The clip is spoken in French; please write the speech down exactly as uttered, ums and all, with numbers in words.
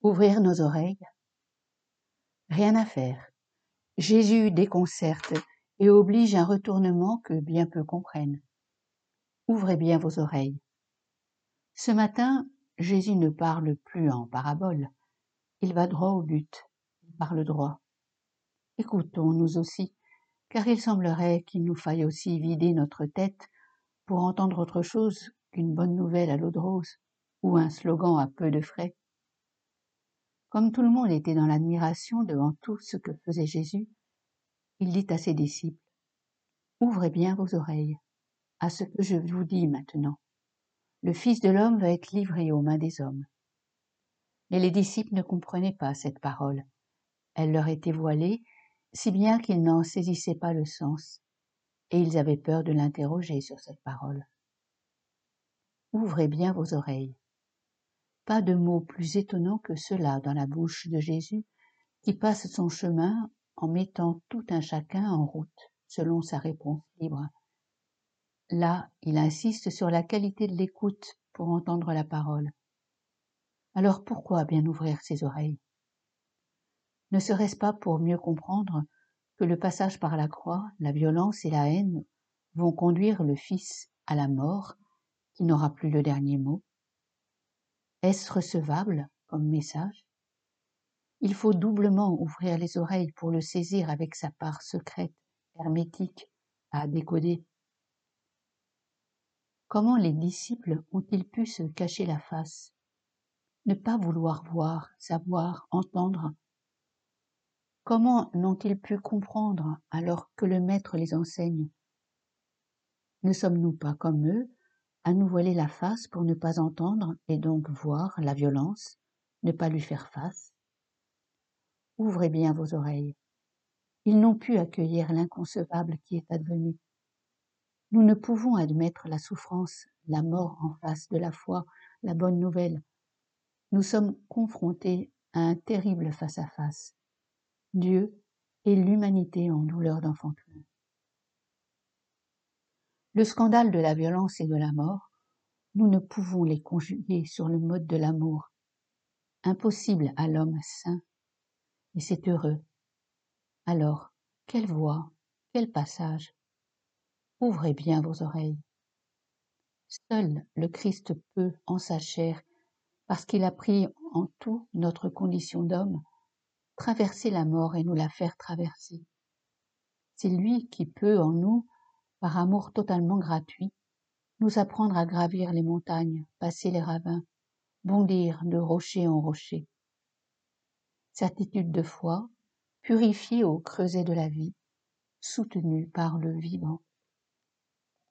Ouvrir nos oreilles? Rien à faire. Jésus déconcerte et oblige un retournement que bien peu comprennent. Ouvrez bien vos oreilles. Ce matin, Jésus ne parle plus en parabole. Il va droit au but. Il parle droit. Écoutons nous aussi, car il semblerait qu'il nous faille aussi vider notre tête pour entendre autre chose qu'une bonne nouvelle à l'eau de rose ou un slogan à peu de frais. Comme tout le monde était dans l'admiration devant tout ce que faisait Jésus, il dit à ses disciples, « Ouvrez bien vos oreilles à ce que je vous dis maintenant. Le Fils de l'homme va être livré aux mains des hommes. » Mais les disciples ne comprenaient pas cette parole. Elle leur était voilée, si bien qu'ils n'en saisissaient pas le sens, et ils avaient peur de l'interroger sur cette parole. Ouvrez bien vos oreilles. Pas de mot plus étonnant que cela dans la bouche de Jésus, qui passe son chemin en mettant tout un chacun en route, selon sa réponse libre. Là, il insiste sur la qualité de l'écoute pour entendre la parole. Alors pourquoi bien ouvrir ses oreilles? Ne serait-ce pas pour mieux comprendre que le passage par la croix, la violence et la haine vont conduire le Fils à la mort, qui n'aura plus le dernier mot? Est-ce recevable comme message? Il faut doublement ouvrir les oreilles pour le saisir avec sa part secrète, hermétique, à décoder. Comment les disciples ont-ils pu se cacher la face, ne pas vouloir voir, savoir, entendre? Comment n'ont-ils pu comprendre alors que le Maître les enseigne? Ne sommes-nous pas comme eux, à nous voiler la face pour ne pas entendre et donc voir la violence, ne pas lui faire face? Ouvrez bien vos oreilles. Ils n'ont pu accueillir l'inconcevable qui est advenu. Nous ne pouvons admettre la souffrance, la mort en face de la foi, la bonne nouvelle. Nous sommes confrontés à un terrible face-à-face. Dieu et l'humanité en douleur d'enfantement. Le scandale de la violence et de la mort, nous ne pouvons les conjuguer sur le mode de l'amour. Impossible à l'homme saint, et c'est heureux. Alors, quelle voix, quel passage? Ouvrez bien vos oreilles. Seul le Christ peut, en sa chair, parce qu'il a pris en tout notre condition d'homme, traverser la mort et nous la faire traverser. C'est lui qui peut en nous, par amour totalement gratuit, nous apprendre à gravir les montagnes, passer les ravins, bondir de rocher en rocher. Certitude de foi, purifiée au creuset de la vie, soutenue par le vivant.